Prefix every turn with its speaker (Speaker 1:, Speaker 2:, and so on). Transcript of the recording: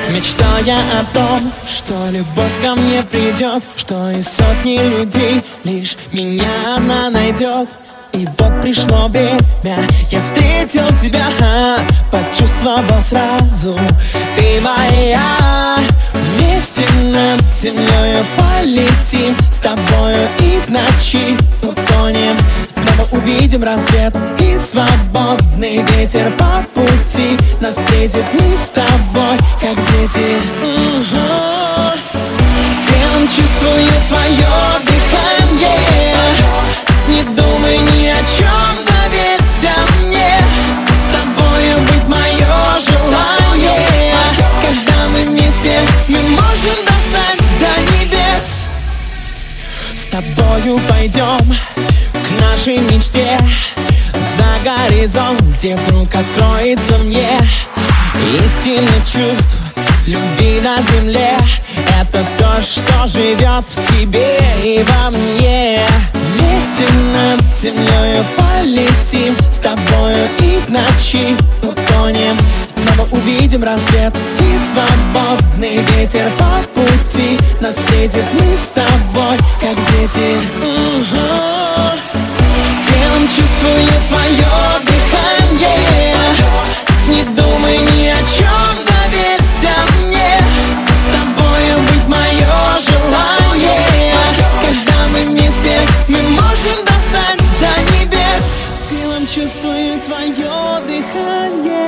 Speaker 1: Мечтая о том, что любовь ко мне придет, что из сотни людей лишь меня она найдет. И вот пришло время, я встретил тебя, почувствовал сразу, ты моя. Вместе над землей полетим, с тобою и в ночи утонем. Снова увидим рассвет и свободный ветер по пути нас встретит, мы с тобой, как дети. Телом чувствую твое дыхание, не думай ни о чем, доверься мне. С тобою быть мое желание. Когда мы вместе, мы можем достать до небес. С тобою пойдем к нашей мечте, за горизонт, где вдруг откроется мне истинный чувств любви на земле. Это то, что живет в тебе и во мне. Вместе над землей полетим, с тобою и в ночи утонем. Снова увидим рассвет и свободный ветер по пути нас встретит, мы с тобой, как дети. Телом чувствую твое дыхание, не думай ни о чем, доверься мне. С тобою быть мое желание. Когда мы вместе, мы можем достать до небес. Телом чувствую твое дыхание.